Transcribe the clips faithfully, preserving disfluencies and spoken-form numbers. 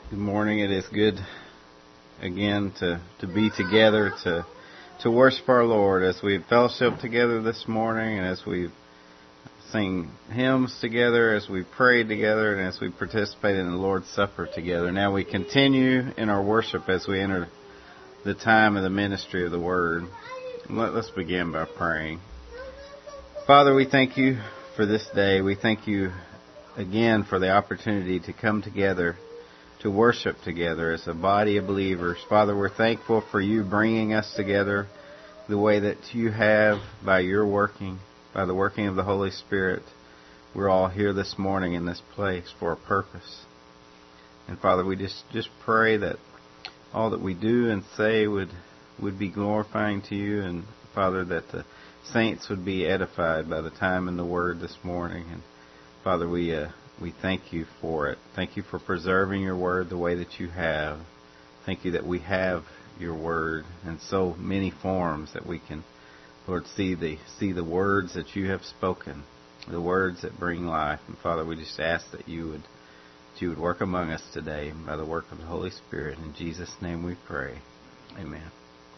Good morning. It is good again to, to be together to to worship our Lord as we fellowship together this morning, and as we sing hymns together, as we pray together, and as we participate in the Lord's Supper together. Now we continue in our worship as we enter the time of the ministry of the Word. Let, let's begin by praying. Father, we thank you for this day. We thank you again for the opportunity to come together to worship together as a body of believers. Father, we're thankful for you bringing us together the way that you have by your working, by the working of the Holy Spirit. We're all here this morning in this place for a purpose. And Father, we just, just pray that all that we do and say would, would be glorifying to you, and Father, that the saints would be edified by the time in the Word this morning. And Father, we uh, we thank you for it. Thank you for preserving your Word the way that you have. Thank you that we have your Word in so many forms that we can, Lord, see the see the words that you have spoken, the words that bring life. And Father, we just ask that you would that you would work among us today by the work of the Holy Spirit. In Jesus' name we pray. Amen.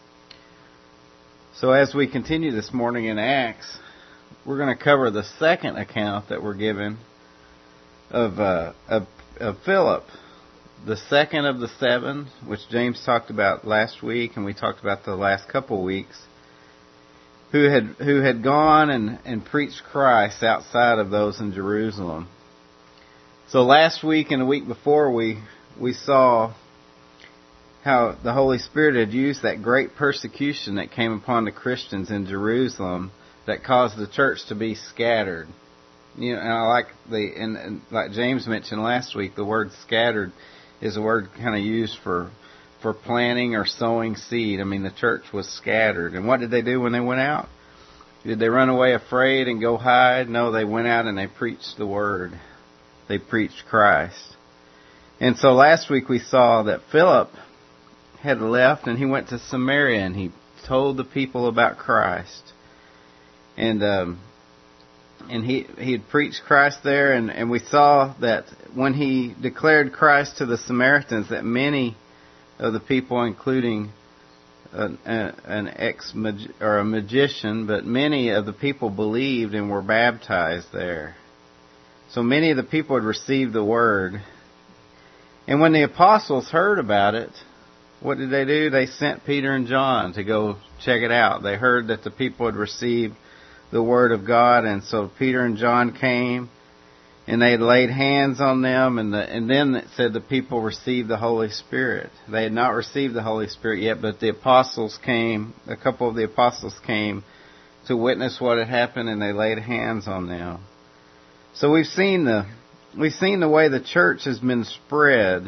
So as we continue this morning in Acts, we're going to cover the second account that we're given of, uh, of, of Philip, the second of the seven, which James talked about last week, and we talked about the last couple of weeks, who had who had gone and, and preached Christ outside of those in Jerusalem. So last week and the week before, we we saw how the Holy Spirit had used that great persecution that came upon the Christians in Jerusalem that caused the church to be scattered. You know, and I like the and, and like James mentioned last week, the word scattered is a word kind of used for for planting or sowing seed. I mean, the church was scattered. And what did they do when they went out? Did they run away afraid and go hide? No, they went out and they preached the word. They preached Christ. And so last week we saw that Philip had left and he went to Samaria and he told the people about Christ. And um, and he he had preached Christ there, and, and we saw that when he declared Christ to the Samaritans, that many of the people, including an, an ex or a magician, but many of the people believed and were baptized there. So many of the people had received the word. And when the apostles heard about it, what did they do? They sent Peter and John to go check it out. They heard that the people had received the word of God, and so Peter and John came, and they had laid hands on them, and the, and then it said the people received the Holy Spirit. They had not received the Holy Spirit yet, but the apostles came, a couple of the apostles came to witness what had happened, and they laid hands on them. So we've seen the we've seen the way the church has been spread,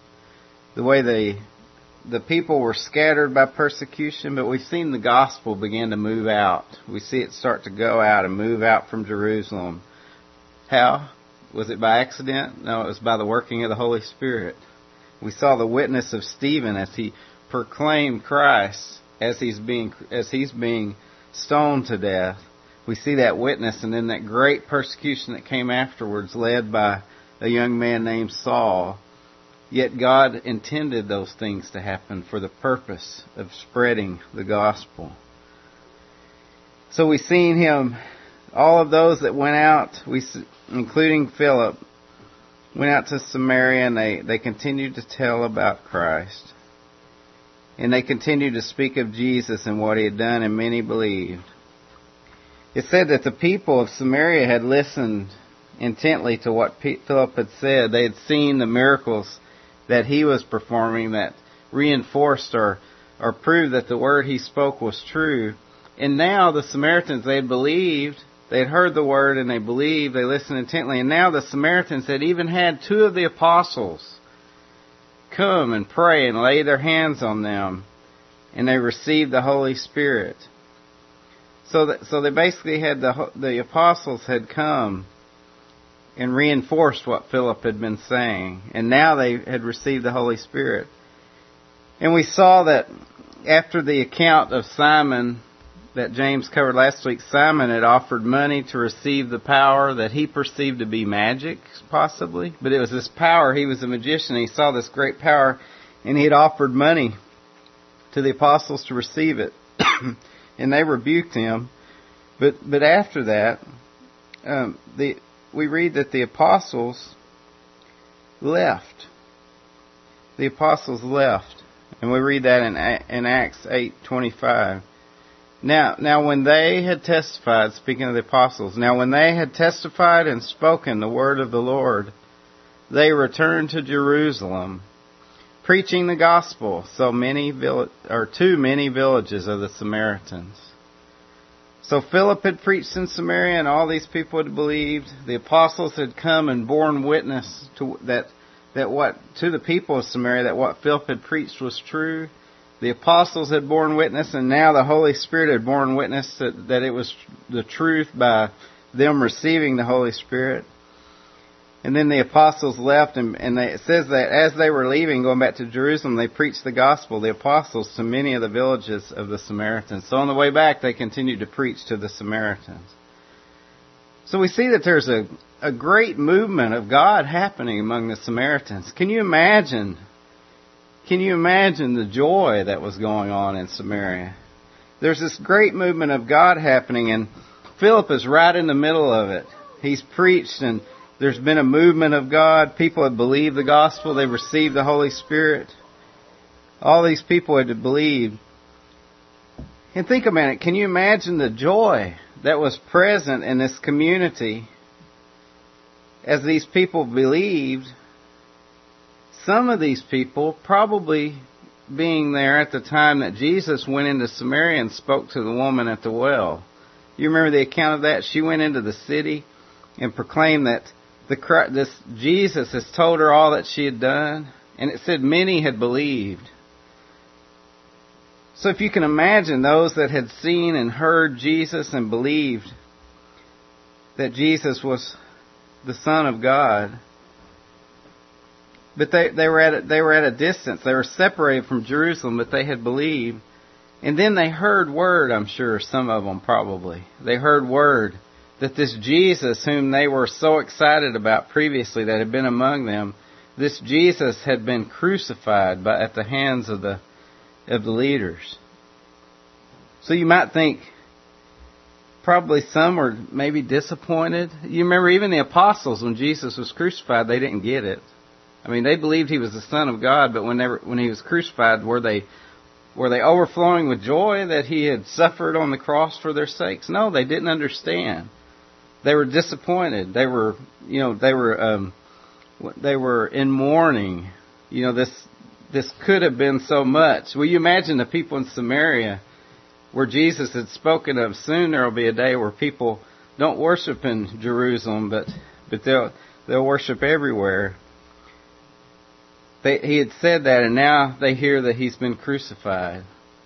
the way they the people were scattered by persecution, but we've seen the gospel begin to move out. We see it start to go out and move out from Jerusalem. How? Was it by accident? No, it was by the working of the Holy Spirit. We saw the witness of Stephen as he proclaimed Christ as he's being as he's being stoned to death. We see that witness, and then that great persecution that came afterwards, led by a young man named Saul. Yet God intended those things to happen for the purpose of spreading the gospel. So we've seen him, all of those that went out, we, including Philip, went out to Samaria, and they, they continued to tell about Christ. And they continued to speak of Jesus and what he had done, and many believed. It said that the people of Samaria had listened intently to what Philip had said. They had seen the miracles that he was performing that reinforced or, or proved that the word he spoke was true. And now the Samaritans, they had believed, they had heard the word and they believed, they listened intently. And now the Samaritans had even had two of the apostles come and pray and lay their hands on them, and they received the Holy Spirit. So that, so they basically had the the apostles had come and reinforced what Philip had been saying. And now they had received the Holy Spirit. And we saw that after the account of Simon that James covered last week, Simon had offered money to receive the power that he perceived to be magic, possibly. But it was this power. He was a magician. He saw this great power, and he had offered money to the apostles to receive it. And they rebuked him. But but after that, um, the we read that the apostles left. The apostles left. And we read that in, in Acts eight twenty-five. Now, now when they had testified, speaking of the apostles, now when they had testified and spoken the word of the Lord, they returned to Jerusalem, preaching the gospel so many vill- or to many villages of the Samaritans. So Philip had preached in Samaria, and all these people had believed. The apostles had come and borne witness to that that what to the people of Samaria that what Philip had preached was true. The apostles had borne witness, and now the Holy Spirit had borne witness that, that it was the truth by them receiving the Holy Spirit. And then the apostles left, and, and they, it says that as they were leaving, going back to Jerusalem, they preached the gospel, the apostles, to many of the villages of the Samaritans. So on the way back, they continued to preach to the Samaritans. So we see that there's a, a great movement of God happening among the Samaritans. Can you imagine? Can you imagine the joy that was going on in Samaria? There's this great movement of God happening, and Philip is right in the middle of it. He's preached, and there's been a movement of God. People have believed the gospel. They've received the Holy Spirit. All these people had believed. And think a minute, can you imagine the joy that was present in this community as these people believed? Some of these people probably being there at the time that Jesus went into Samaria and spoke to the woman at the well. You remember the account of that? She went into the city and proclaimed that the this Jesus has told her all that she had done. And it said many had believed. So if you can imagine those that had seen and heard Jesus and believed that Jesus was the Son of God. But they, they were at a, they were at a distance. They were separated from Jerusalem, but they had believed. And then they heard word, I'm sure, some of them probably. They heard word that this Jesus, whom they were so excited about previously, that had been among them, this Jesus had been crucified by, at the hands of the of the leaders. So you might think probably some were maybe disappointed. You remember even the apostles, when Jesus was crucified, they didn't get it. I mean, they believed he was the Son of God, but whenever when he was crucified, were they were they overflowing with joy that he had suffered on the cross for their sakes? No, they didn't understand. They were disappointed. They were, you know, they were um, they were in mourning. You know, this this could have been so much. Will you imagine the people in Samaria, where Jesus had spoken of? Soon there will be a day where people don't worship in Jerusalem, but but they'll they'll worship everywhere. They, he had said that, and now they hear that he's been crucified.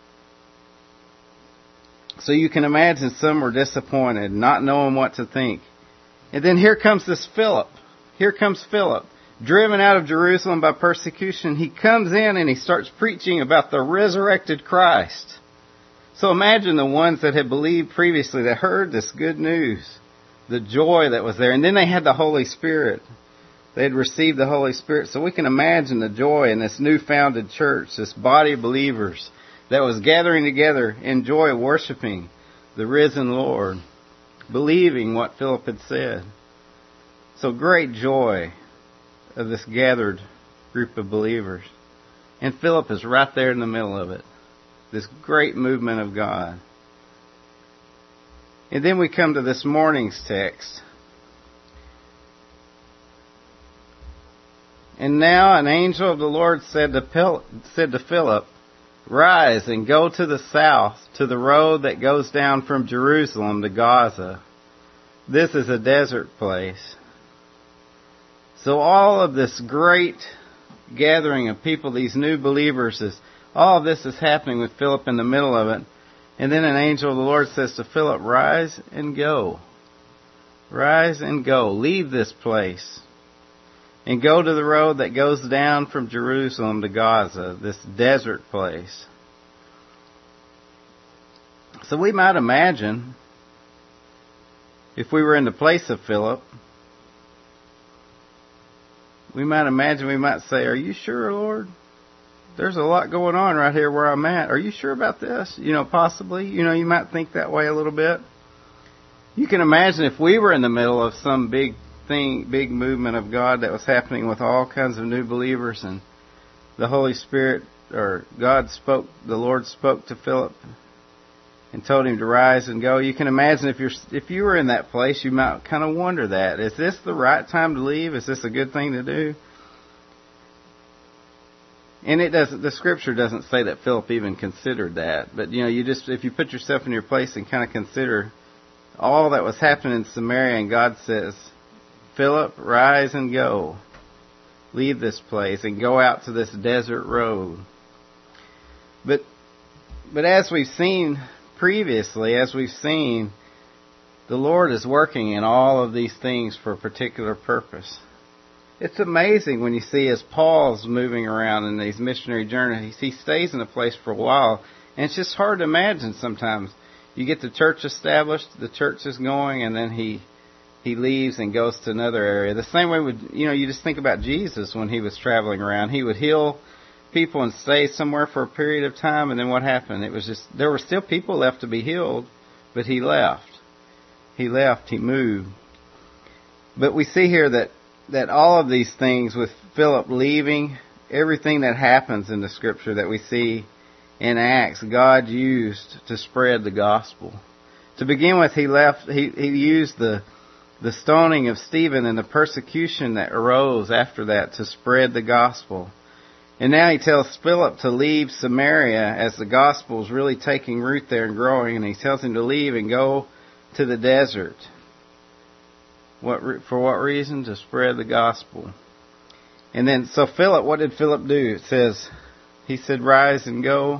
So you can imagine some were disappointed, not knowing what to think. And then here comes this Philip. Here comes Philip, driven out of Jerusalem by persecution. He comes in and he starts preaching about the resurrected Christ. So imagine the ones that had believed previously, that heard this good news, the joy that was there. And then they had the Holy Spirit. They had received the Holy Spirit. So we can imagine the joy in this new-founded church, this body of believers that was gathering together in joy, worshiping the risen Lord, believing what Philip had said. So great joy of this gathered group of believers. And Philip is right there in the middle of it. This great movement of God. And then we come to this morning's text. And now an angel of the Lord said to, Phil, said to Philip, "Rise and go to the south, to the road that goes down from Jerusalem to Gaza. This is a desert place." So all of this great gathering of people, these new believers, is all of this is happening with Philip in the middle of it. And then an angel of the Lord says to Philip, "Rise and go. Rise and go. Leave this place and go to the road that goes down from Jerusalem to Gaza," this desert place. So we might imagine, if we were in the place of Philip, we might imagine, we might say, "Are you sure, Lord? There's a lot going on right here where I'm at. Are you sure about this?" You know, possibly. You know, you might think that way a little bit. You can imagine if we were in the middle of some big thing, big movement of God that was happening with all kinds of new believers, and the Holy Spirit, or God spoke, the Lord spoke to Philip and told him to rise and go. You can imagine if you're if you were in that place, you might kind of wonder that. Is this the right time to leave? Is this a good thing to do? And it doesn't. The Scripture doesn't say that Philip even considered that. But you know, you just if you put yourself in your place and kind of consider all that was happening in Samaria, and God says, "Philip, rise and go. Leave this place and go out to this desert road." But but as we've seen previously, as we've seen, the Lord is working in all of these things for a particular purpose. It's amazing when you see as Paul's moving around in these missionary journeys, he stays in a place for a while, and it's just hard to imagine sometimes. You get the church established, the church is going, and then he he leaves and goes to another area. The same way with, you know, you just think about Jesus when he was traveling around. He would heal people and stay somewhere for a period of time, and then what happened? It was just, there were still people left to be healed, but he left. He left, he moved. But we see here that, that all of these things with Philip leaving, everything that happens in the Scripture that we see in Acts, God used to spread the gospel. To begin with, he left, he, he used the, the stoning of Stephen and the persecution that arose after that to spread the gospel. And now he tells Philip to leave Samaria as the gospel is really taking root there and growing. And he tells him to leave and go to the desert. What for what reason? To spread the gospel. And then, so Philip, what did Philip do? It says, he said, "Rise and go."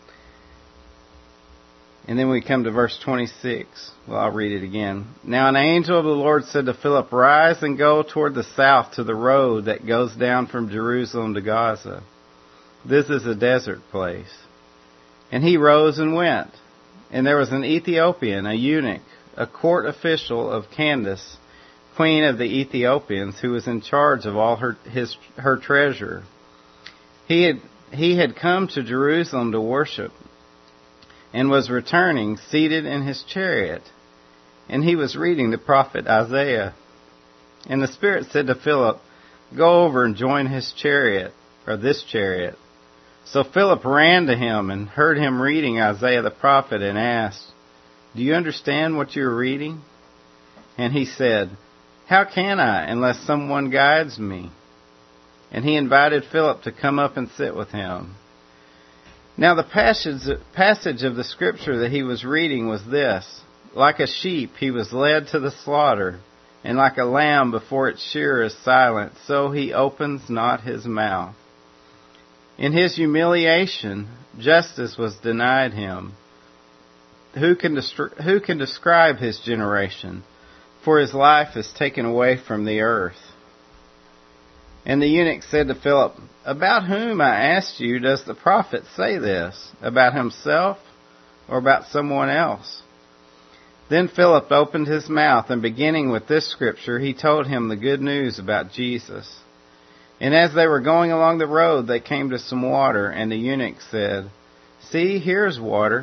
And then we come to verse twenty-six. Well, I'll read it again. "Now an angel of the Lord said to Philip, 'Rise and go toward the south to the road that goes down from Jerusalem to Gaza. This is a desert place.' And he rose and went. And there was an Ethiopian, a eunuch, a court official of Candace, queen of the Ethiopians, who was in charge of all her his her treasure. He had he had come to Jerusalem to worship, and was returning, seated in his chariot. And he was reading the prophet Isaiah. And the Spirit said to Philip, 'Go over and join his chariot,' or this chariot. So Philip ran to him and heard him reading Isaiah the prophet, and asked, 'Do you understand what you are reading?' And he said, 'How can I, unless someone guides me?' And he invited Philip to come up and sit with him. Now the passage, passage of the Scripture that he was reading was this: 'Like a sheep he was led to the slaughter, and like a lamb before its shearer is silent, so he opens not his mouth. In his humiliation, justice was denied him. Who can, destri- who can describe his generation? For his life is taken away from the earth.' And the eunuch said to Philip, 'About whom, I asked you, does the prophet say this? About himself or about someone else?' Then Philip opened his mouth, and beginning with this scripture, he told him the good news about Jesus. And as they were going along the road, they came to some water, and the eunuch said, 'See, here's water.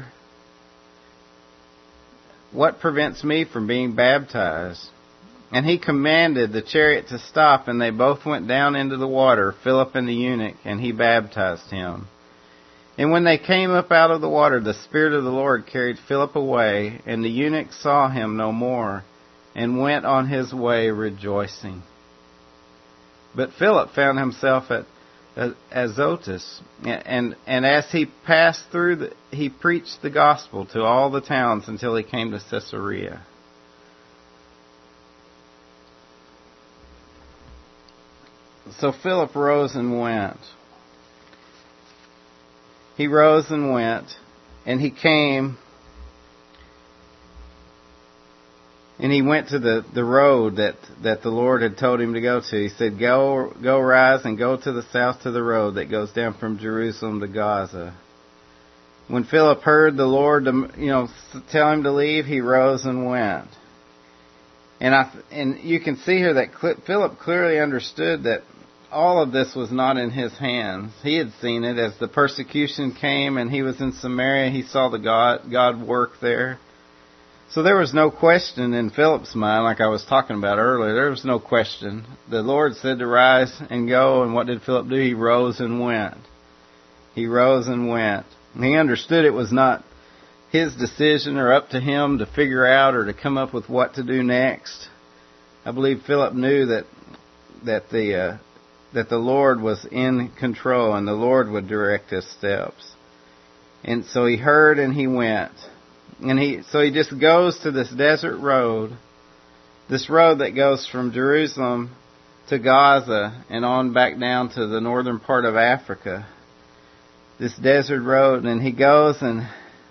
What prevents me from being baptized?' And he commanded the chariot to stop, and they both went down into the water, Philip and the eunuch, and he baptized him. And when they came up out of the water, the Spirit of the Lord carried Philip away, and the eunuch saw him no more, and went on his way rejoicing. But Philip found himself at Azotus, and, and as he passed through, the, he preached the gospel to all the towns until he came to Caesarea." So Philip rose and went. He rose and went, and he came, and he went to the, the road that, that the Lord had told him to go to. He said, go, go rise and go to the south to the road that goes down from Jerusalem to Gaza. When Philip heard the Lord, you know, tell him to leave, he rose and went. And I and you can see here that Philip clearly understood that all of this was not in his hands. He had seen it as the persecution came, and he was in Samaria. He saw the God God work there. So there was no question in Philip's mind, like I was talking about earlier. There was no question. The Lord said to rise and go, and what did Philip do? He rose and went. He rose and went. And he understood it was not his decision or up to him to figure out or to come up with what to do next. I believe Philip knew that that the uh, that the Lord was in control and the Lord would direct his steps. And so he heard and he went. And he so he just goes to this desert road, this road that goes from Jerusalem to Gaza and on back down to the northern part of Africa. This desert road, and he goes and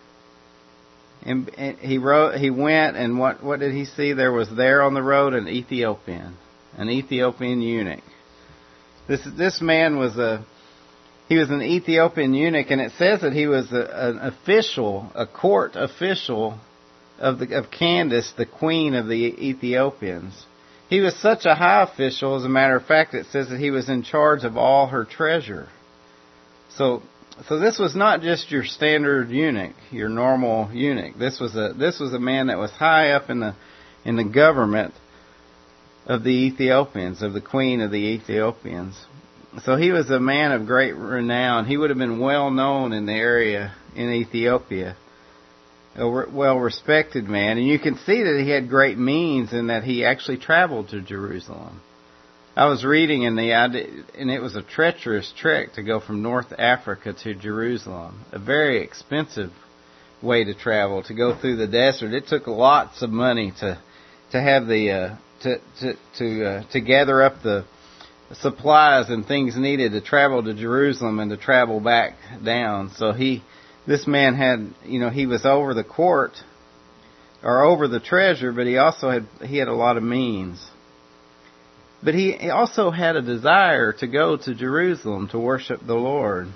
and, and he wrote, he went, and what what did he see? There was there on the road an Ethiopian, an Ethiopian eunuch. This this man was a he was an Ethiopian eunuch, and it says that he was a, an official, a court official of the of Candace, the queen of the Ethiopians. He was such a high official, as a matter of fact, it says that he was in charge of all her treasure. So. So this was not just your standard eunuch, your normal eunuch. This was a this was a man that was high up in the in the government of the Ethiopians, of the queen of the Ethiopians. So he was a man of great renown. He would have been well known in the area in Ethiopia, a well respected man. And you can see that he had great means in that he actually traveled to Jerusalem. I was reading, and the and it was a treacherous trek to go from North Africa to Jerusalem. A very expensive way to travel, to go through the desert. It took lots of money to to have the uh, to to to uh, to gather up the supplies and things needed to travel to Jerusalem and to travel back down. So he, this man had, you know, he was over the court or over the treasure, but he also had he had a lot of means. But he also had a desire to go to Jerusalem to worship the Lord.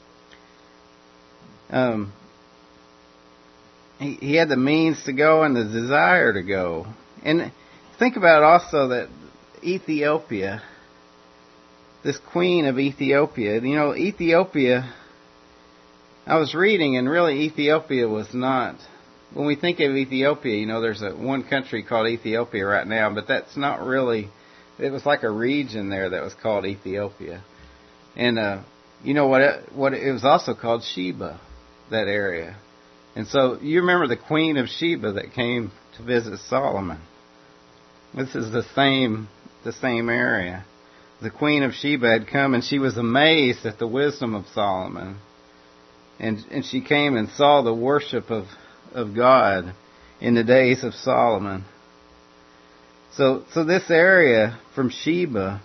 Um, he, he had the means to go and the desire to go. And think about it also that Ethiopia, this queen of Ethiopia, you know, Ethiopia, I was reading, and really Ethiopia was not, when we think of Ethiopia, you know, there's a one country called Ethiopia right now, but that's not really. It was like a region there that was called Ethiopia. And, uh, you know what, it, what it was also called Sheba, that area. And so you remember the Queen of Sheba that came to visit Solomon. This is the same, the same area. The Queen of Sheba had come, and she was amazed at the wisdom of Solomon. And, and she came and saw the worship of, of God in the days of Solomon. So, so this area from Sheba,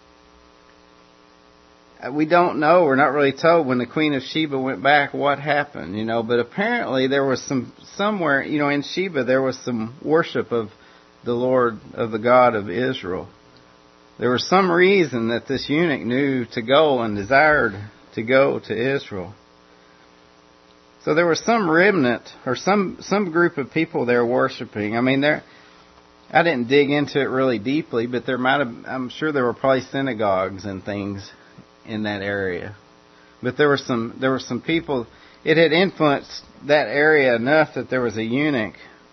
we don't know, we're not really told when the Queen of Sheba went back what happened, you know, but apparently there was some, somewhere, you know, in Sheba there was some worship of the Lord, of the God of Israel. There was some reason that this eunuch knew to go and desired to go to Israel. So there was some remnant or some, some group of people there worshiping. I mean, there, I didn't dig into it really deeply, but there might have, I'm sure there were probably synagogues and things in that area. But there were some, there were some people, it had influenced that area enough that there was a eunuch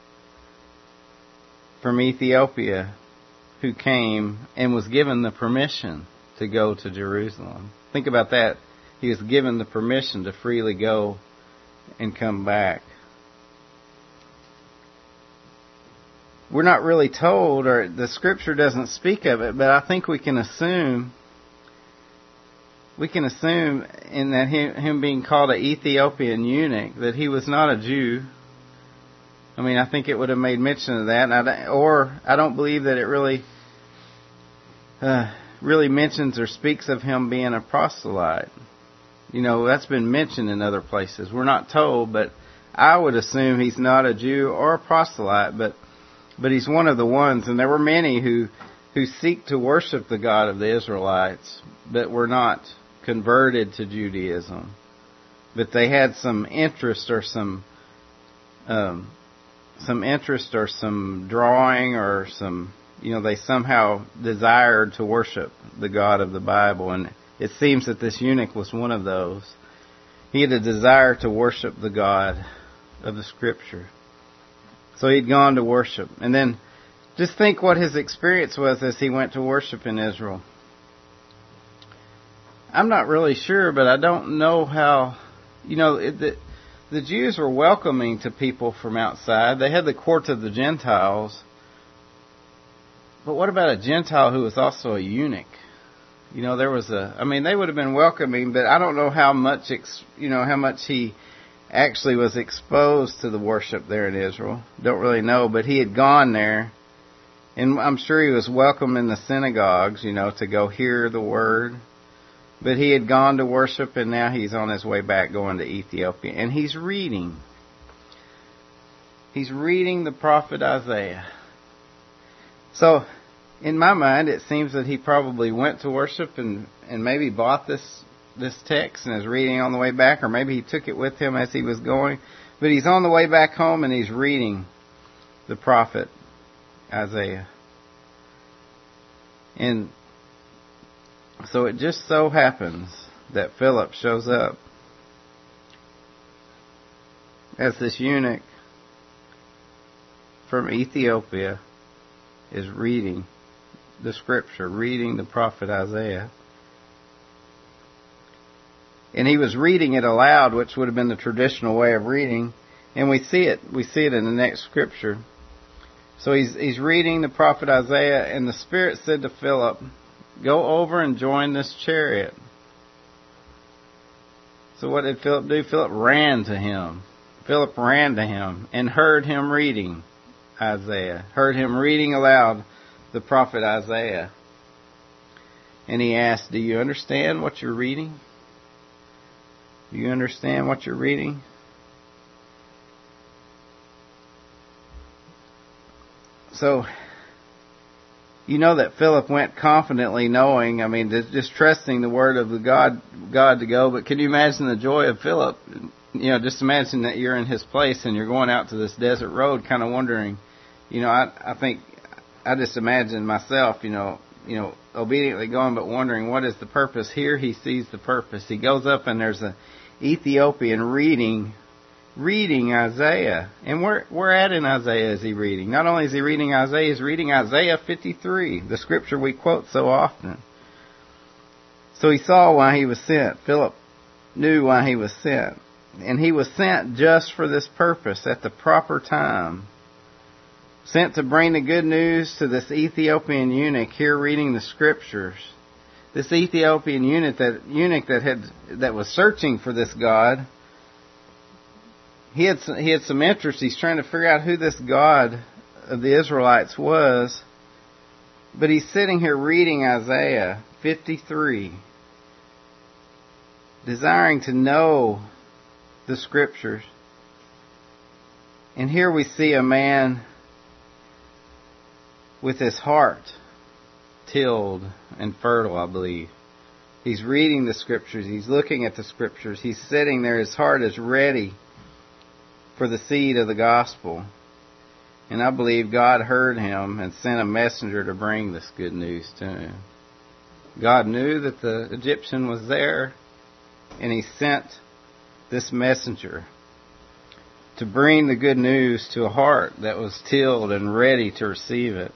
from Ethiopia who came and was given the permission to go to Jerusalem. Think about that. He was given the permission to freely go and come back. We're not really told, or the scripture doesn't speak of it, but I think we can assume, we can assume in that him, him being called an Ethiopian eunuch, that he was not a Jew. I mean, I think it would have made mention of that, and I, or I don't believe that it really, uh, really mentions or speaks of him being a proselyte. You know, that's been mentioned in other places. We're not told, but I would assume he's not a Jew or a proselyte, but But he's one of the ones, and there were many who, who seek to worship the God of the Israelites, but were not converted to Judaism. but they had some interest or some um, some interest or some drawing or some, you know, they somehow desired to worship the God of the Bible. And it seems that this eunuch was one of those. He had a desire to worship the God of the Scripture. So he'd gone to worship. And then just think what his experience was as he went to worship in Israel. I'm not really sure, but I don't know how, you know, it, the, the Jews were welcoming to people from outside. They had the court of the Gentiles. But what about a Gentile who was also a eunuch? You know, there was a, I mean, they would have been welcoming, but I don't know how much, ex, you know, how much he actually was exposed to the worship there in Israel. Don't really know, but he had gone there. And I'm sure he was welcome in the synagogues, you know, to go hear the word. But he had gone to worship, and now he's on his way back going to Ethiopia. And he's reading. He's reading the prophet Isaiah. So, in my mind, it seems that he probably went to worship and, and maybe bought this this text and is reading on the way back, or maybe he took it with him as he was going. But he's on the way back home and he's reading the prophet Isaiah. And so it just so happens that Philip shows up as this eunuch from Ethiopia is reading the Scripture, reading the prophet Isaiah. And he was reading it aloud, which would have been the traditional way of reading. And we see it. We see it in the next Scripture. So he's he's reading the prophet Isaiah, and the Spirit said to Philip, "Go over and join this chariot." So what did Philip do? Philip ran to him. Philip ran to him and heard him reading Isaiah. Heard him reading aloud the prophet Isaiah. And he asked, "Do you understand what you're reading? Do you understand what you're reading?" So, you know that Philip went confidently knowing, I mean, just trusting the word of the God, God to go. But can you imagine the joy of Philip? You know, just imagine that you're in his place and you're going out to this desert road kind of wondering, you know, I, I think, I just imagine myself, you know, you know, obediently going but wondering what is the purpose. Here he sees the purpose. He goes up and there's an Ethiopian reading reading Isaiah. And where where at in Isaiah is he reading? Not only is he reading Isaiah, he's reading Isaiah fifty-three, the scripture we quote so often. So he saw why he was sent. Philip knew why he was sent. And he was sent just for this purpose at the proper time. Sent to bring the good news to this Ethiopian eunuch here reading the scriptures. This Ethiopian eunuch that eunuch that had that was searching for this God. He had some, he had some interest. He's trying to figure out who this God of the Israelites was. But he's sitting here reading Isaiah fifty-three, desiring to know the scriptures. And here we see a man with his heart tilled and fertile, I believe. He's reading the scriptures. He's looking at the scriptures. He's sitting there. His heart is ready for the seed of the gospel. And I believe God heard him and sent a messenger to bring this good news to him. God knew that the Egyptian was there, and he sent this messenger to bring the good news to a heart that was tilled and ready to receive it.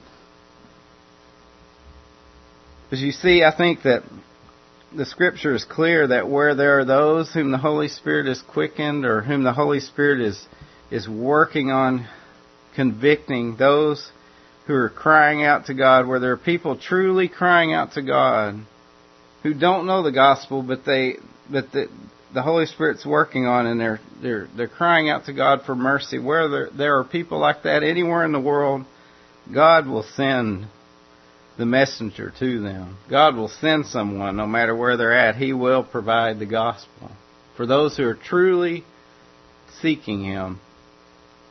But you see, I think that the Scripture is clear that where there are those whom the Holy Spirit has quickened, or whom the Holy Spirit is is working on convicting, those who are crying out to God, where there are people truly crying out to God who don't know the gospel, but they but the the Holy Spirit's working on, and they're they're they're crying out to God for mercy. Where there there are people like that anywhere in the world, God will send the messenger to them. God will send someone, no matter where they're at. He will provide the gospel for those who are truly seeking Him.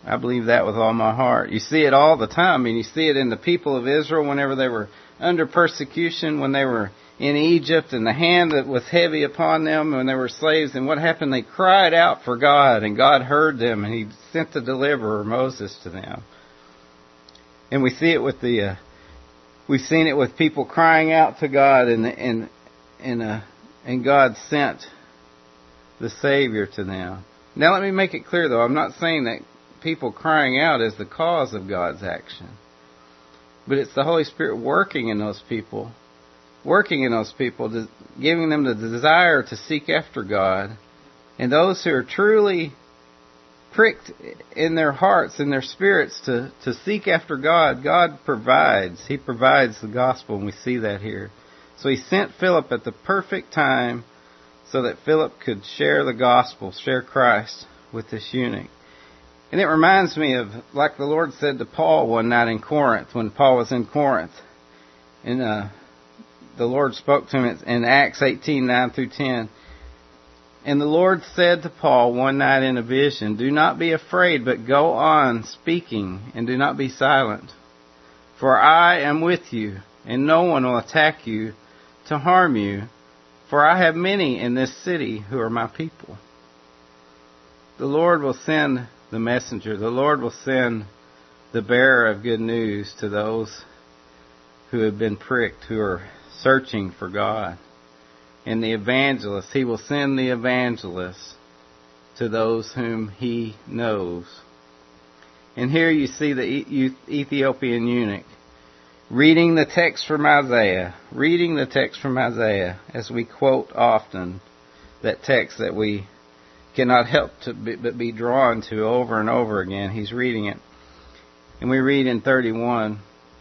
I believe that with all my heart. You see it all the time. I mean, you see it in the people of Israel whenever they were under persecution, when they were in Egypt, and the hand that was heavy upon them when they were slaves. And what happened? They cried out for God, and God heard them, and He sent the deliverer, Moses, to them. And we see it with the, uh, we've seen it with people crying out to God, and and and uh, and God sent the Savior to them. Now, let me make it clear, though, I'm not saying that people crying out is the cause of God's action, but it's the Holy Spirit working in those people, working in those people, giving them the desire to seek after God. And those who are truly pricked in their hearts, in their spirits, to, to seek after God, God provides. He provides the gospel, and we see that here. So He sent Philip at the perfect time so that Philip could share the gospel, share Christ with this eunuch. And it reminds me of, like the Lord said to Paul one night in Corinth, when Paul was in Corinth. And uh, the Lord spoke to him in Acts eighteen, nine through ten. And the Lord said to Paul one night in a vision, "Do not be afraid, but go on speaking, and do not be silent. For I am with you, and no one will attack you to harm you. For I have many in this city who are my people." The Lord will send the messenger. The Lord will send the bearer of good news to those who have been pricked, who are searching for God. And the evangelist, He will send the evangelist to those whom He knows. And here you see the Ethiopian eunuch reading the text from Isaiah, reading the text from Isaiah, as we quote often, that text that we cannot help to be, but be drawn to over and over again. He's reading it. And we read in thirty-one,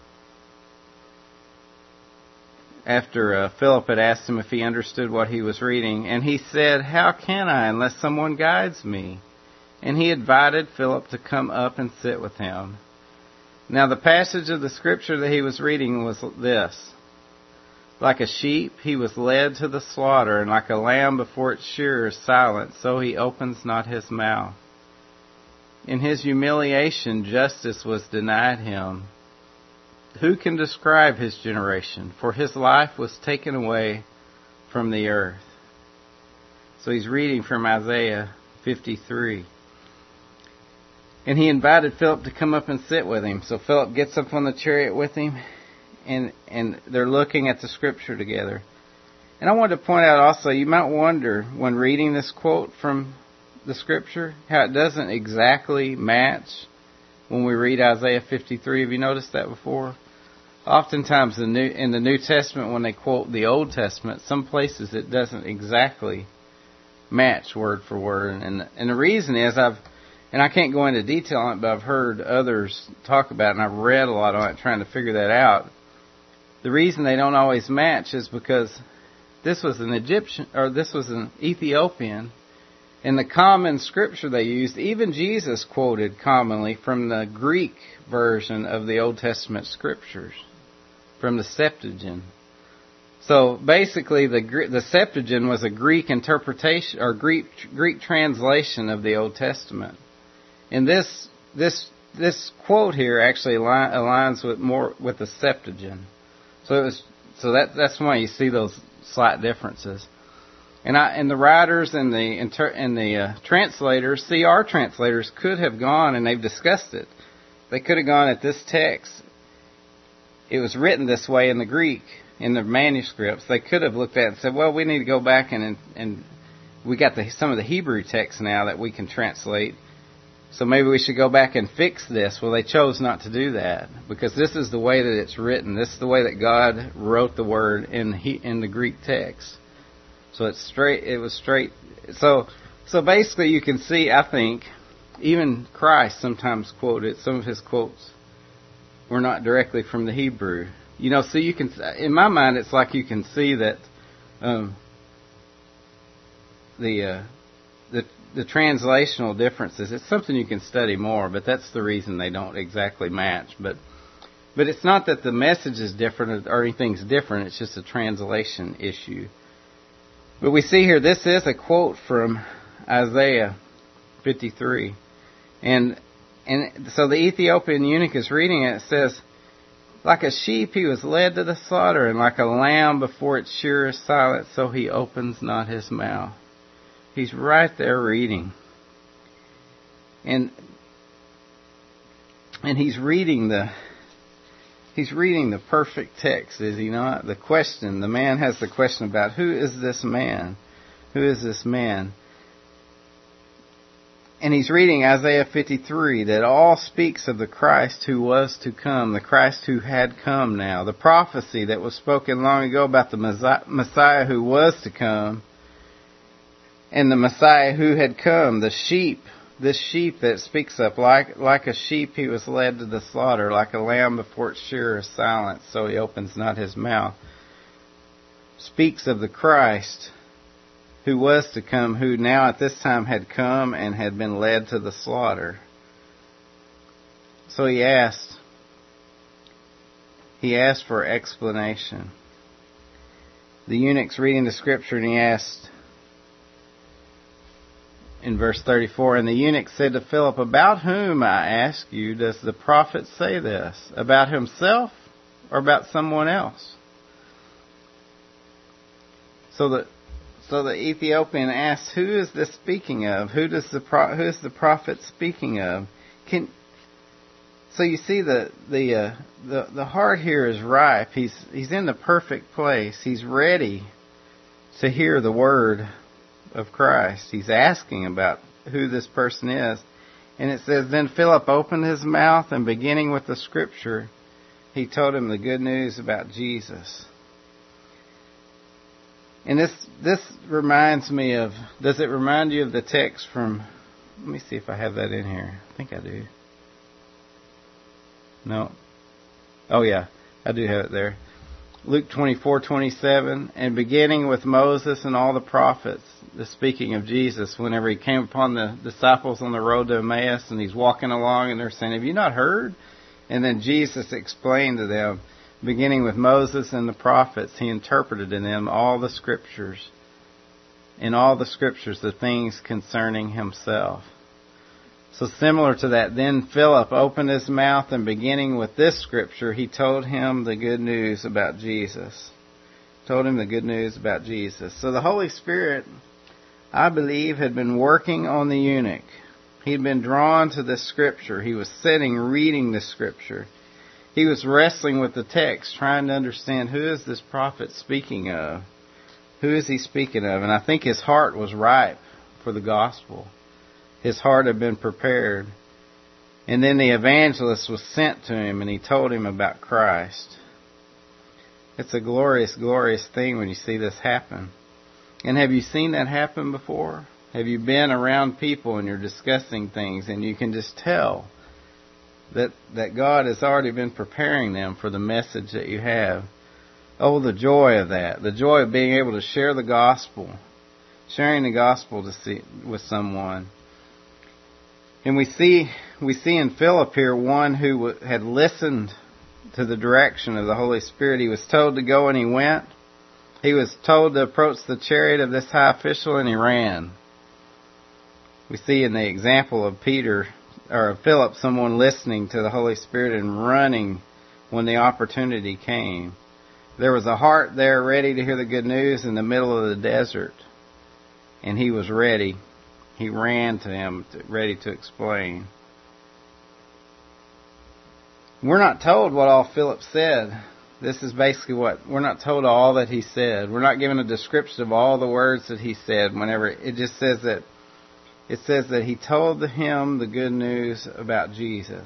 after uh, Philip had asked him if he understood what he was reading, and he said, "How can I unless someone guides me?" And he invited Philip to come up and sit with him. Now the passage of the scripture that he was reading was this: "Like a sheep he was led to the slaughter, and like a lamb before its shearer is silent, so he opens not his mouth. In his humiliation justice was denied him. Who can describe his generation? For his life was taken away from the earth." So he's reading from Isaiah fifty-three. And he invited Philip to come up and sit with him. So Philip gets up on the chariot with him, and and they're looking at the scripture together. And I wanted to point out also, you might wonder when reading this quote from the scripture, how it doesn't exactly match when we read Isaiah fifty-three. Have you noticed that before? Oftentimes in the New, in the New Testament, when they quote the Old Testament, some places it doesn't exactly match word for word. And and the reason is, I've and I can't go into detail on it, but I've heard others talk about it, and I've read a lot on it trying to figure that out. The reason they don't always match is because this was an Egyptian, or this was an Ethiopian. In the common scripture they used, even Jesus quoted commonly from the Greek version of the Old Testament scriptures, from the Septuagint. So basically, the the Septuagint was a Greek interpretation or Greek Greek translation of the Old Testament. And this this this quote here actually aligns with more with the Septuagint. So it was so that that's why you see those slight differences. And I and the writers and the inter, and the uh, translators, see, our translators could have gone, and they've discussed it. They could have gone at this text. It was written this way in the Greek, in the manuscripts. They could have looked at it and said, "Well, we need to go back and and we got the, some of the Hebrew text now that we can translate. So maybe we should go back and fix this." Well, they chose not to do that because this is the way that it's written. This is the way that God wrote the word in he, in the Greek text. So it's straight. It was straight. So so basically, you can see. I think even Christ sometimes quoted some of his quotes were not directly from the Hebrew. You know, so you can. In my mind, it's like you can see that um, the uh, the the translational differences. It's something you can study more, but that's the reason they don't exactly match. But but it's not that the message is different or anything's different. It's just a translation issue. But we see here, this is a quote from Isaiah fifty-three. And And so the Ethiopian eunuch is reading it. It says, like a sheep he was led to the slaughter, and like a lamb before its shearer is silent, so he opens not his mouth. He's right there reading. And and he's reading the he's reading the perfect text, is he not? The question, the man has the question about who is this man? Who is this man? And he's reading Isaiah fifty-three, that all speaks of the Christ who was to come, the Christ who had come now. The prophecy that was spoken long ago about the Messiah who was to come, and the Messiah who had come, the sheep, this sheep that speaks up, like like a sheep he was led to the slaughter, like a lamb before its shearer is silent, so he opens not his mouth. Speaks of the Christ who was to come, who now at this time had come and had been led to the slaughter. So he asked, he asked for explanation. The eunuch's reading the scripture, and he asked in verse thirty-four, and the eunuch said to Philip, about whom, I ask you, does the prophet say this? About himself or about someone else? So that So the Ethiopian asks, who is this speaking of? Who does the pro- who is the prophet speaking of? Can so you see the the uh, the the heart here is ripe. He's he's in the perfect place. He's ready to hear the word of Christ. He's asking about who this person is, and it says, then Philip opened his mouth, and beginning with the scripture, he told him the good news about Jesus. And this this reminds me of, does it remind you of the text from, let me see if I have that in here. I think I do. No. Oh yeah, I do have it there. Luke twenty-four twenty-seven, and beginning with Moses and all the prophets, the speaking of Jesus, whenever he came upon the disciples on the road to Emmaus, and he's walking along, and they're saying, have you not heard? And then Jesus explained to them, beginning with Moses and the prophets, he interpreted to them all the scriptures, in all the scriptures, the things concerning himself. So similar to that, then Philip opened his mouth, and beginning with this scripture, he told him the good news about Jesus. Told him the good news about Jesus. So the Holy Spirit, I believe, had been working on the eunuch. He'd been drawn to this scripture. He was sitting reading this scripture. He was wrestling with the text, trying to understand, who is this prophet speaking of? Who is he speaking of? And I think his heart was ripe for the gospel. His heart had been prepared. And then the evangelist was sent to him, and he told him about Christ. It's a glorious, glorious thing when you see this happen. And have you seen that happen before? Have you been around people and you're discussing things, and you can just tell that that God has already been preparing them for the message that you have? Oh, the joy of that. The joy of being able to share the gospel. Sharing the gospel to see, with someone. And we see we see in Philip here one who had listened to the direction of the Holy Spirit. He was told to go, and he went. He was told to approach the chariot of this high official, and he ran. We see in the example of Peter, or of Philip, someone listening to the Holy Spirit and running when the opportunity came. There was a heart there ready to hear the good news in the middle of the desert. And he was ready. He ran to him, ready to explain. We're not told what all Philip said. This is basically what, we're not told all that he said. We're not given a description of all the words that he said whenever, it just says that, it says that he told him the good news about Jesus.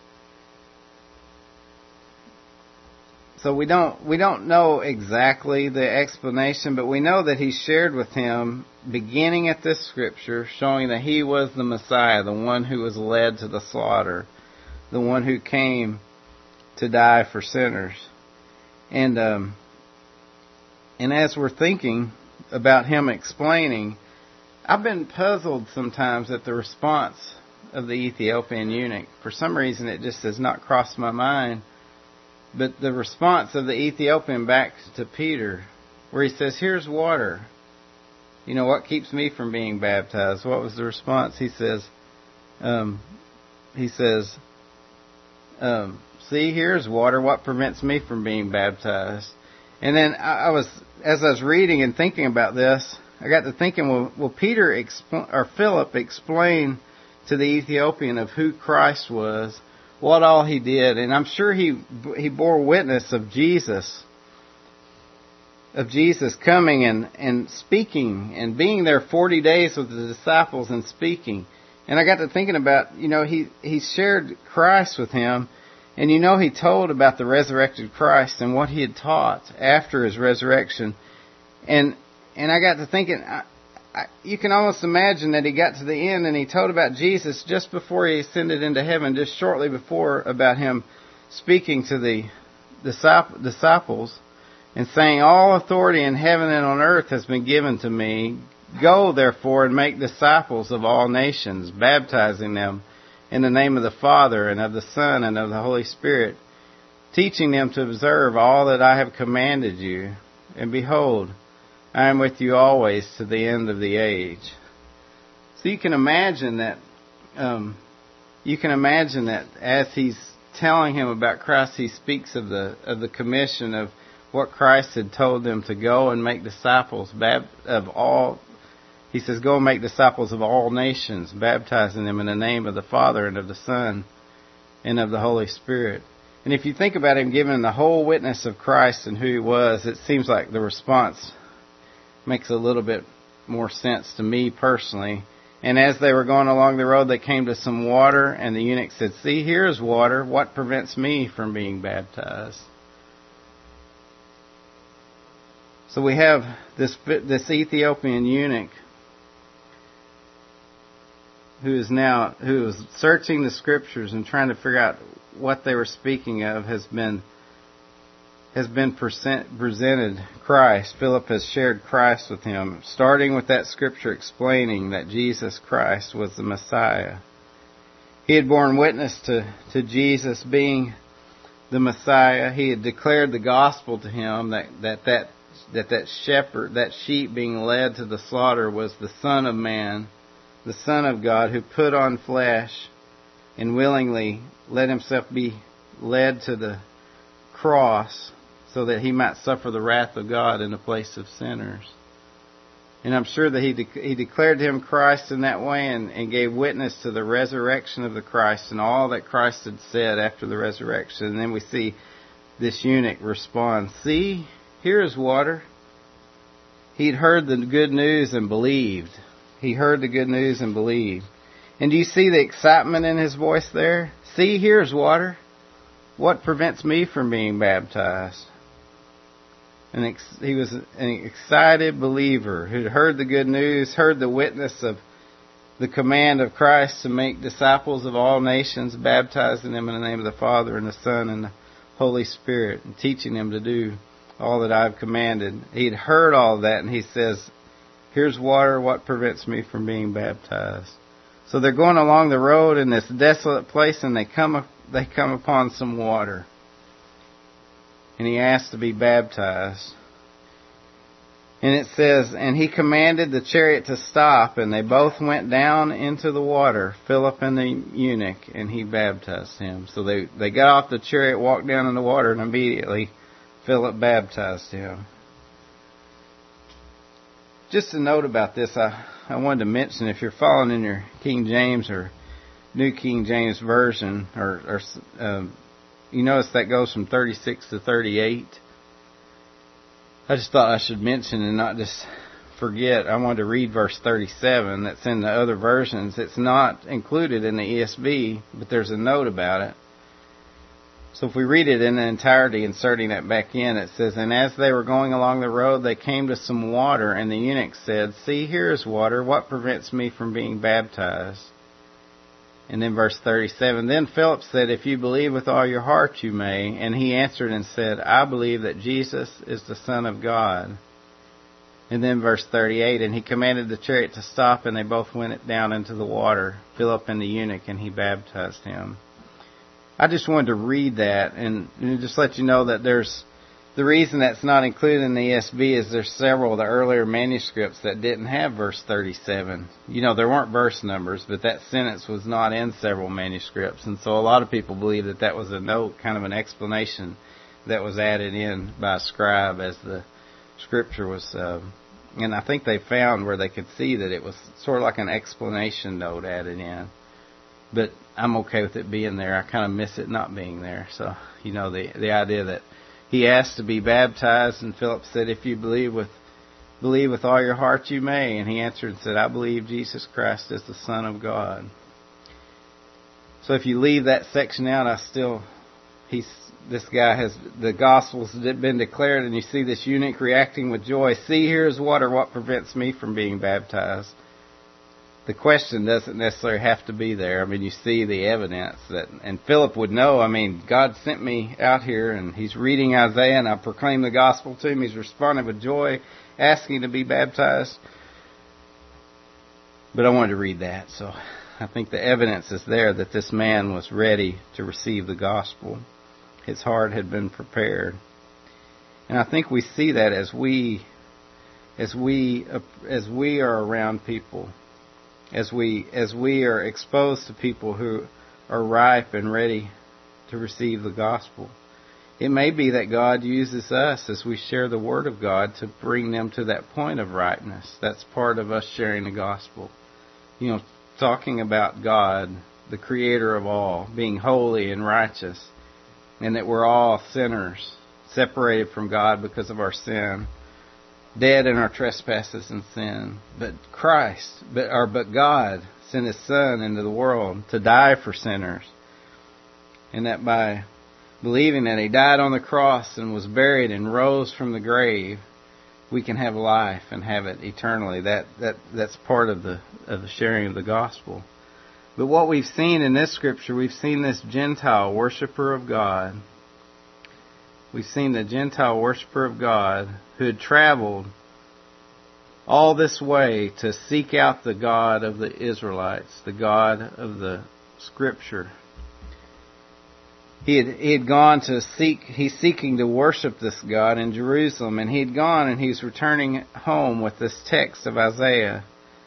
So we don't we don't know exactly the explanation, but we know that he shared with him, beginning at this scripture, showing that he was the Messiah, the one who was led to the slaughter, the one who came to die for sinners. And um, and as we're thinking about him explaining, I've been puzzled sometimes at the response of the Ethiopian eunuch. For some reason, it just has not crossed my mind. But the response of the Ethiopian back to Peter, where he says, here's water. You know, what keeps me from being baptized? What was the response? He says, um, he says, um, see, here's water. What prevents me from being baptized? And then I, I was, as I was reading and thinking about this, I got to thinking, well, will Peter expl- or Philip explain to the Ethiopian of who Christ was, what all he did? And I'm sure he he bore witness of Jesus, of Jesus coming and, and speaking and being there forty days with the disciples and speaking. And I got to thinking about, you know, he, he shared Christ with him. And you know, he told about the resurrected Christ and what he had taught after his resurrection. And and I got to thinking, I, I, you can almost imagine that he got to the end and he told about Jesus just before he ascended into heaven, just shortly before, about him speaking to the disciples and saying, all authority in heaven and on earth has been given to me. Go, therefore, and make disciples of all nations, baptizing them in the name of the Father and of the Son and of the Holy Spirit, teaching them to observe all that I have commanded you. And behold, I am with you always to the end of the age. So you can imagine that, um, you can imagine that as he's telling him about Christ, he speaks of the of the commission of what Christ had told them to go and make disciples of all. He says, go and make disciples of all nations, baptizing them in the name of the Father and of the Son and of the Holy Spirit. And if you think about him giving the whole witness of Christ and who he was, it seems like the response makes a little bit more sense to me personally. And as they were going along the road, they came to some water, and the eunuch said, see, here is water. What prevents me from being baptized? So we have this this Ethiopian eunuch who is now, who is searching the scriptures and trying to figure out what they were speaking of, has been has been present, presented Christ. Philip has shared Christ with him, starting with that scripture explaining that Jesus Christ was the Messiah. He had borne witness to, to Jesus being the Messiah. He had declared the gospel to him that that, that that that shepherd, that sheep being led to the slaughter, was the Son of Man, the Son of God, who put on flesh and willingly let himself be led to the cross so that he might suffer the wrath of God in the place of sinners. And I'm sure that he de- he declared to him Christ in that way and, and gave witness to the resurrection of the Christ and all that Christ had said after the resurrection. And then we see this eunuch respond, see, here is water. He'd heard the good news and believed. He heard the good news and believed. And do you see the excitement in his voice there? See, here's water. What prevents me from being baptized? And ex- he was an excited believer who heard the good news, heard the witness of the command of Christ to make disciples of all nations, baptizing them in the name of the Father and the Son and the Holy Spirit, and teaching them to do all that I've commanded. He'd heard all that, and he says, here's water. What prevents me from being baptized? So they're going along the road in this desolate place, and they come they come upon some water. And he asked to be baptized. And it says, and he commanded the chariot to stop, and they both went down into the water, Philip and the eunuch, and he baptized him. So they, they got off the chariot, walked down in the water, and immediately Philip baptized him. Just a note about this, I, I wanted to mention, if you're following in your King James or New King James Version, or, or um, you notice that goes from thirty-six to thirty-eight. I just thought I should mention and not just forget. I wanted to read verse thirty-seven that's in the other versions. It's not included in the E S V, but there's a note about it. So if we read it in the entirety, inserting that back in, it says, and as they were going along the road, they came to some water, and the eunuch said, see, here is water. What prevents me from being baptized? And then verse thirty-seven, then Philip said, if you believe with all your heart, you may. And he answered and said, I believe that Jesus is the Son of God. And then verse thirty-eight, and he commanded the chariot to stop, and they both went down into the water, Philip and the eunuch, and he baptized him. I just wanted to read that and just let you know that there's The reason that's not included in the E S V is there's several of the earlier manuscripts that didn't have verse thirty-seven. You know, there weren't verse numbers, but that sentence was not in several manuscripts. And so a lot of people believe that that was a note, kind of an explanation that was added in by a scribe as the scripture was, uh, and I think they found where they could see that it was sort of like an explanation note added in. But I'm okay with it being there. I kind of miss it not being there. So, you know, the the idea that he asked to be baptized, and Philip said, if you believe with believe with all your heart, you may. And he answered and said, I believe Jesus Christ is the Son of God. So if you leave that section out, I still, he's, this guy has, the Gospels have been declared, and you see this eunuch reacting with joy. See, here's water. What prevents me from being baptized? The question doesn't necessarily have to be there. I mean, you see the evidence that, and Philip would know, I mean, God sent me out here, and he's reading Isaiah, and I proclaim the gospel to him. He's responding with joy, asking to be baptized. But I wanted to read that, so I think the evidence is there that this man was ready to receive the gospel. His heart had been prepared. And I think we see that as we, as we, as we are around people, As we as we are exposed to people who are ripe and ready to receive the gospel. It may be that God uses us as we share the Word of God to bring them to that point of ripeness. That's part of us sharing the gospel. You know, talking about God, the Creator of all, being holy and righteous, and that we're all sinners, separated from God because of our sin, dead in our trespasses and sin. But Christ, but or but God sent His Son into the world to die for sinners. And that by believing that He died on the cross and was buried and rose from the grave, we can have life and have it eternally. That that that's part of the of the sharing of the gospel. But what we've seen in this scripture, we've seen this Gentile worshiper of God. We've seen the Gentile worshiper of God who had traveled all this way to seek out the God of the Israelites, the God of the Scripture. He had, he had gone to seek, he's seeking to worship this God in Jerusalem, and he had gone and he's returning home with this text of Isaiah,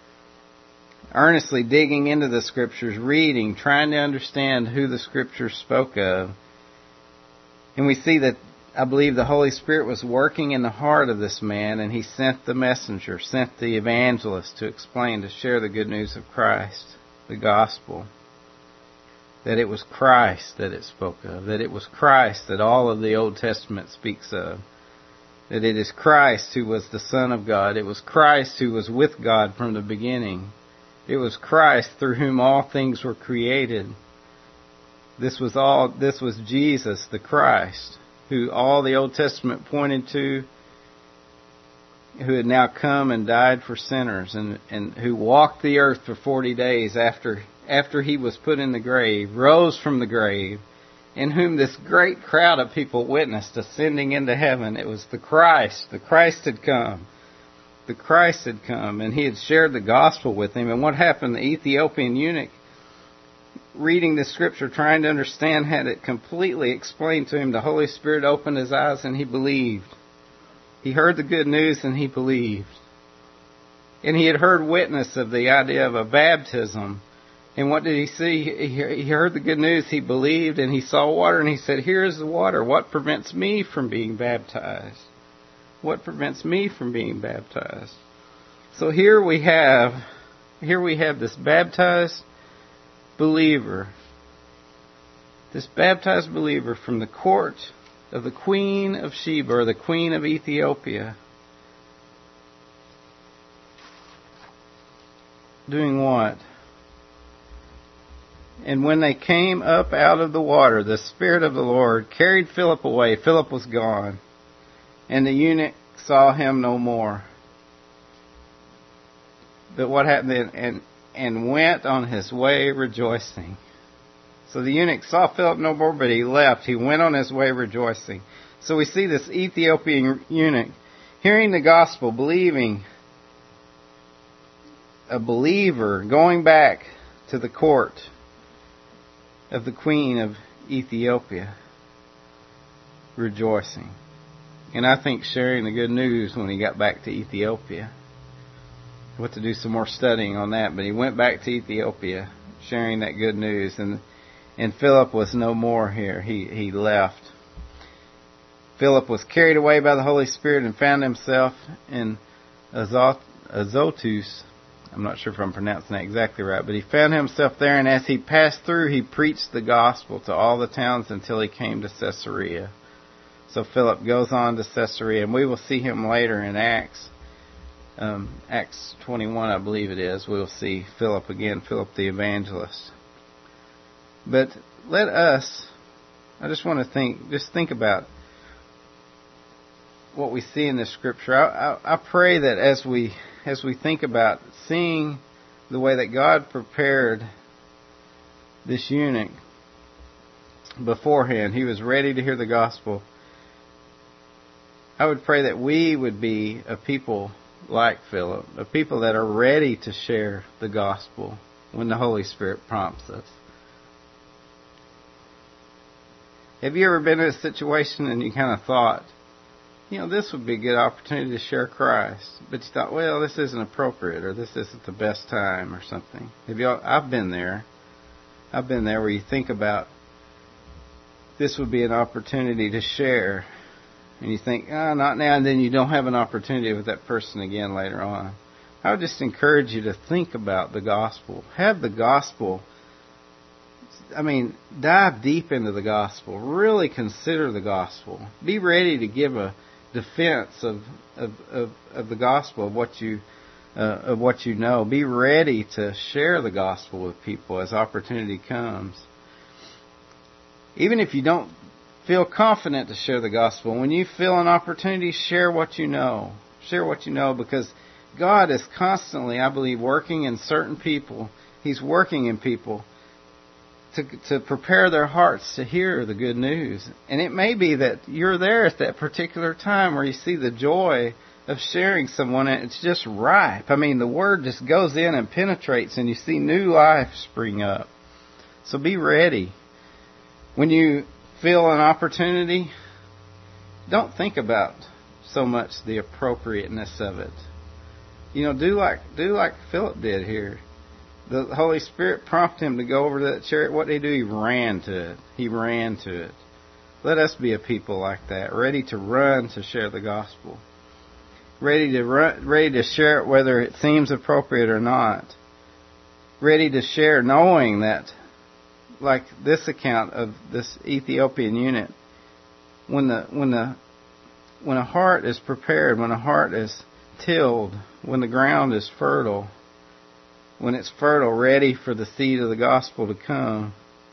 earnestly digging into the Scriptures, reading, trying to understand who the Scriptures spoke of. And we see that I believe the Holy Spirit was working in the heart of this man, and he sent the messenger, sent the evangelist to explain, to share the good news of Christ, the gospel. That it was Christ that it spoke of, that it was Christ that all of the Old Testament speaks of, that it is Christ who was the Son of God, it was Christ who was with God from the beginning, it was Christ through whom all things were created. This was all, this was Jesus, the Christ, who all the Old Testament pointed to, who had now come and died for sinners, and, and who walked the earth for forty days after after he was put in the grave, rose from the grave, in whom this great crowd of people witnessed ascending into heaven. It was the Christ. The Christ had come. The Christ had come, and he had shared the gospel with him. And what happened? The Ethiopian eunuch, reading the Scripture, trying to understand, had it completely explained to him. The Holy Spirit opened his eyes and he believed. He heard the good news and he believed. And he had heard witness of the idea of a baptism. And what did he see? He heard the good news, he believed, and he saw water, and he said, here's the water. What prevents me from being baptized? What prevents me from being baptized? So here we have, here we have this baptized believer, this baptized believer from the court of the Queen of Sheba, or the Queen of Ethiopia, doing what? And when they came up out of the water, the Spirit of the Lord carried Philip away. Philip was gone, and the eunuch saw him no more. But what happened then? And and went on his way rejoicing. So the eunuch saw Philip no more, but he left. He went on his way rejoicing. So we see this Ethiopian eunuch hearing the gospel, believing, a believer going back to the court of the Queen of Ethiopia, rejoicing. And I think sharing the good news when he got back to Ethiopia. What to do some more studying on that, but he went back to Ethiopia, sharing that good news, and and Philip was no more here. He he left. Philip was carried away by the Holy Spirit and found himself in Azot, Azotus. I'm not sure if I'm pronouncing that exactly right, but he found himself there, and as he passed through, he preached the gospel to all the towns until he came to Caesarea. So Philip goes on to Caesarea, and we will see him later in Acts. Um, Acts twenty-one, I believe it is. We'll see Philip again, Philip the evangelist. But let us, I just want to think, just think about what we see in this scripture. I, I, I pray that as we as we think about seeing the way that God prepared this eunuch beforehand, he was ready to hear the gospel. I would pray that we would be a people like Philip, a people that are ready to share the gospel when the Holy Spirit prompts us. Have you ever been in a situation and you kind of thought, you know, this would be a good opportunity to share Christ, but you thought, well, this isn't appropriate, or this isn't the best time, or something? Have you? I've been there. I've been there where you think about this would be an opportunity to share, and you think, oh, not now, and then you don't have an opportunity with that person again later on. I would just encourage you to think about the gospel. Have the gospel. I mean, dive deep into the gospel. Really consider the gospel. Be ready to give a defense of of, of, of the gospel, of what you uh, of what you know. Be ready to share the gospel with people as opportunity comes. Even if you don't feel confident to share the gospel, when you feel an opportunity, share what you know. Share what you know, because God is constantly, I believe, working in certain people. He's working in people to to prepare their hearts to hear the good news. And it may be that you're there at that particular time where you see the joy of sharing someone, and it's just ripe. I mean, the word just goes in and penetrates, and you see new life spring up. So be ready. When you feel an opportunity, don't think about so much the appropriateness of it. You know, do like do like Philip did here. The Holy Spirit prompted him to go over to that chariot. What did he do? He ran to it. He ran to it. Let us be a people like that, ready to run to share the gospel. Ready to run, ready to share it whether it seems appropriate or not. Ready to share knowing that, like this account of this Ethiopian eunuch, when the when the when a heart is prepared, when a heart is tilled, when the ground is fertile, when it's fertile, ready for the seed of the gospel to come,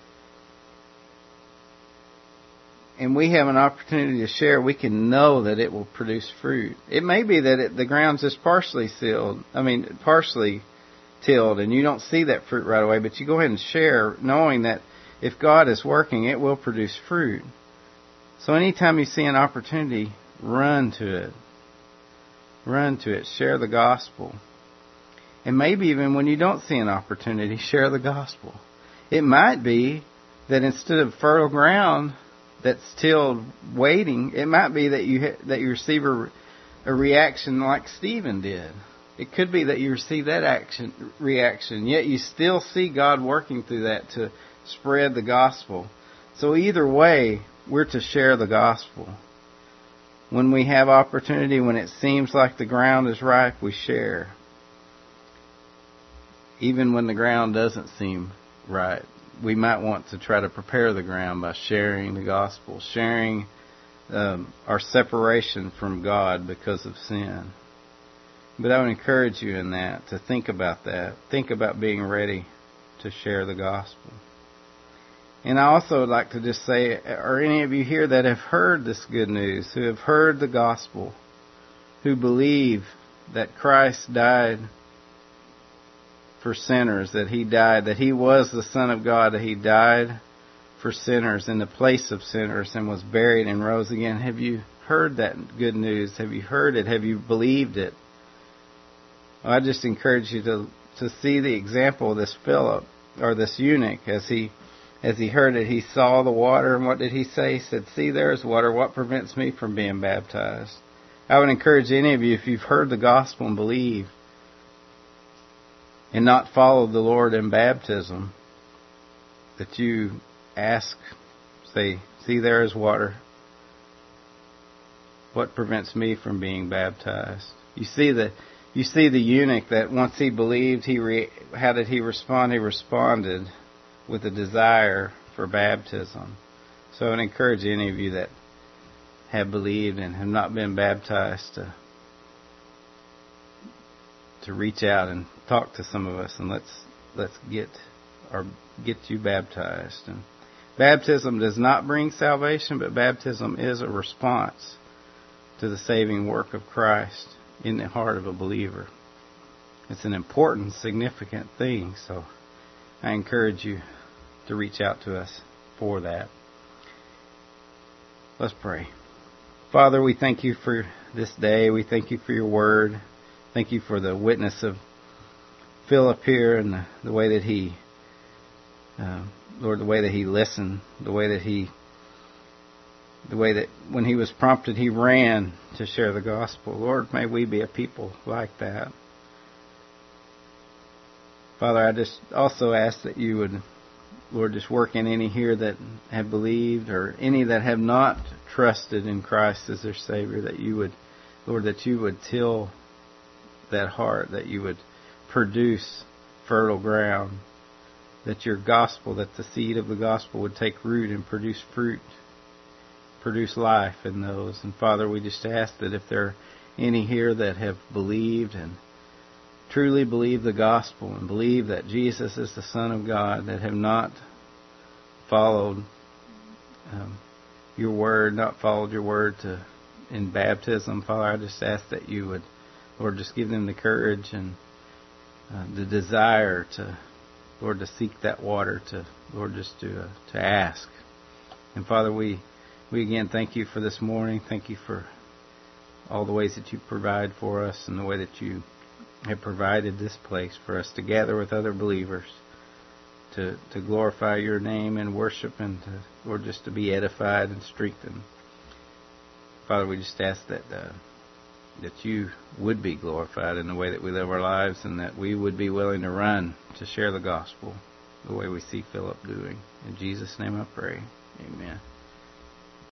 and we have an opportunity to share, we can know that it will produce fruit. It may be that it, the ground's just partially sealed, I mean, partially tilled, and you don't see that fruit right away, but you go ahead and share, knowing that if God is working, it will produce fruit. So anytime you see an opportunity, run to it. Run to it. Share the gospel. And maybe even when you don't see an opportunity, share the gospel. It might be that instead of fertile ground that's tilled waiting, it might be that you that you receive a, a reaction like Stephen did. It could be that you receive that action reaction, yet you still see God working through that to spread the gospel. So either way, we're to share the gospel. When we have opportunity, when it seems like the ground is ripe, we share. Even when the ground doesn't seem right, we might want to try to prepare the ground by sharing the gospel, sharing um, our separation from God because of sin. But I would encourage you in that, to think about that. Think about being ready to share the gospel. And I also would like to just say, are any of you here that have heard this good news, who have heard the gospel, who believe that Christ died for sinners, that He died, that He was the Son of God, that He died for sinners in the place of sinners and was buried and rose again? Have you heard that good news? Have you heard it? Have you believed it? Well, I just encourage you to to see the example of this Philip, or this eunuch, as he as he heard it, he saw the water, and what did he say? He said, see, there's water. What prevents me from being baptized? I would encourage any of you, if you've heard the gospel and believe and not followed the Lord in baptism, that you ask, say, see, there is water. What prevents me from being baptized? You see the you see the eunuch that once he believed, he re, how did he respond? He responded with a desire for baptism. So I would encourage any of you that have believed and have not been baptized to to reach out and talk to some of us, and let's let's get or get you baptized. And baptism does not bring salvation, but baptism is a response to the saving work of Christ in the heart of a believer. It's an important, significant thing, so I encourage you to reach out to us for that. Let's pray. Father, we thank you for this day. We thank you for your word. Thank you for the witness of Philip here and the, the way that he, uh, Lord, the way that he listened, the way that he The way that when he was prompted, he ran to share the gospel. Lord, may we be a people like that. Father, I just also ask that you would, Lord, just work in any here that have believed or any that have not trusted in Christ as their Savior, that you would, Lord, that you would till that heart, that you would produce fertile ground, that your gospel, that the seed of the gospel would take root and produce fruit, produce life in those. And Father, we just ask that if there are any here that have believed and truly believe the gospel and believe that Jesus is the Son of God, that have not followed um, your word, not followed your word to in baptism, Father, I just ask that you would, Lord, just give them the courage and uh, the desire to, Lord, to seek that water, to, Lord, just to uh, to ask. And Father, we We again thank you for this morning. Thank you for all the ways that you provide for us and the way that you have provided this place for us to gather with other believers to, to glorify your name and worship and to, Lord, just to be edified and strengthened. Father, we just ask that uh, that you would be glorified in the way that we live our lives and that we would be willing to run to share the gospel the way we see Philip doing. In Jesus' name I pray. Amen.